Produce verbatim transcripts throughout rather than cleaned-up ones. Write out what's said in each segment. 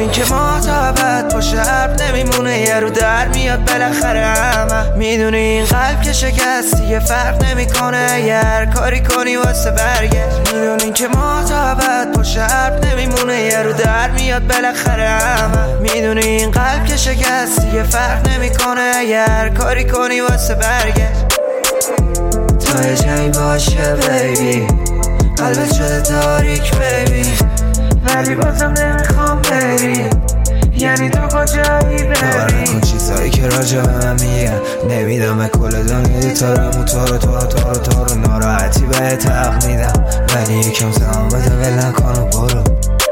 میدونین که ما تا ابد پشت حرف نمیمونه، یه رو در میاد بالاخره همه. میدونین قلب که شکست دیگه فرق نمیکنه، یه هر کاری کنی واسه برگشت. میدونین که ما تا ابد پشت حرف نمیمونه، یه رو در میاد بالاخره همه. میدونین قلب که شکست دیگه فرق نمیکنه، یه هر کاری کنی واسه برگشت. تا یه جایی باشه بیبی، قلبت شده تاریک بیبی، ولی بازم نمیخوام بری. یعنی تو کجایی بری؟ کن چیزایی که راجع به من میگن نمیدم کل دنیا تارم و تارو تارو تارو تارو ناراحتی بهت حق میدم، ولی یکم زمان بده ول نکن و برو.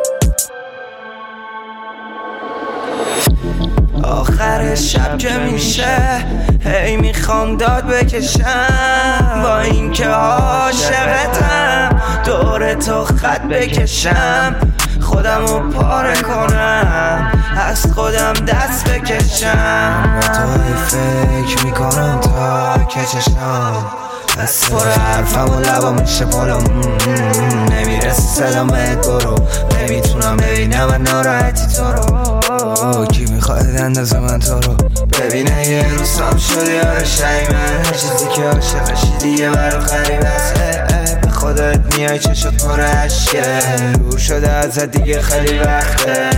آخر شب که میشه هی میخوام داد بکشم، با این که عاشقتم دور تو خط بکشم، خودمو پاره کنم از خودم دست بکشم. با تو فکر میکنم تا که چشم دست پر حرفم و لبا میشه پالم، نمیرسی صدام بهت برو، نمیتونم ببینم من ناراحتی تو رو. کی میخواد اندازه من تو رو ببینه؟ یه روزم شدی آره شیمن، هر چیزی که عاشقشی دیگه برو غریبه است. به خودت میای چشت پر عشقه، دور شده ازت دیگه خیلی وقته.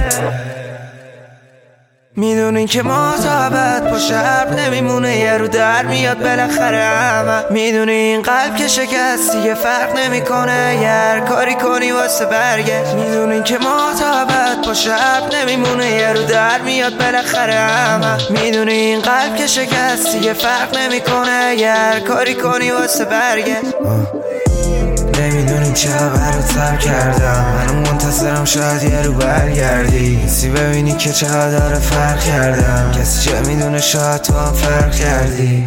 میدونین که ما تا ابد پشت حرف نمیمونه، یه رو در میاد بالاخره همه. میدونین قلب که شکست دیگه فرق نمیکنه، یه هر کاری کنی واسه برگشت. میدونین که ما تا ابد پشت حرف نمیمونه، یه رو در میاد بالاخره همه. میدونین قلب که شکست دیگه فرق نمیکنه، یه هر کاری کنی واسه برگشت. نمیدونیم چه رو تر کردم، منو منتظرم شاید یه رو برگردی، سی ببینی که چقدر فرق کردم، کسی چه میدونه شاید تو هم فرق کردی.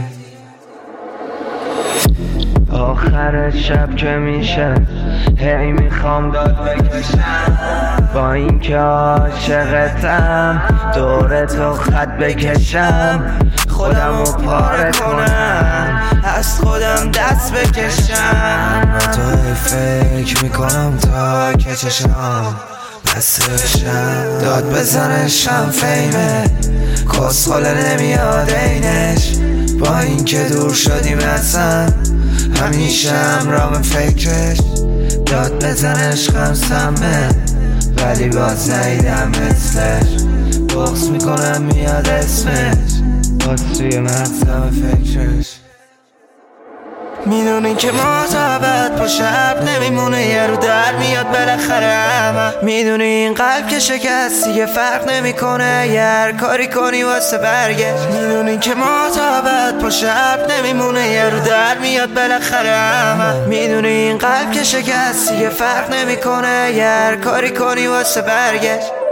آخر شب که میشه هی میخوام داد بکشم، با این که عاشقتم دور تو خط بکشم، خودمو پاره کنم از خودم دست بکشم. با تو فکر میکنم تا که چشم بسته بشم، داد بزنشم فیمه کسخوله نمیاد اینش، با این که دور شدیم اصلا همیشه همراه فکرش. داد بزنش خم سمه ولی باز نیدم مثلش، بغض میکنم میاد اسمش باز توی مغزم فکرش. میدونین که ما تا ابد پشت حرف نمیمونه، یه رو در میاد بالاخره همه. میدونین قلب که شکست دیگه فرق نمیکنه، یه هر کاری کنی واسه برگشت. میدونین که ما تا ابد پشت حرف نمیمونه، یه رو در میاد بالاخره همه. میدونین قلب که شکست دیگه فرق نمیکنه، یه هر کاری کنی واسه برگشت.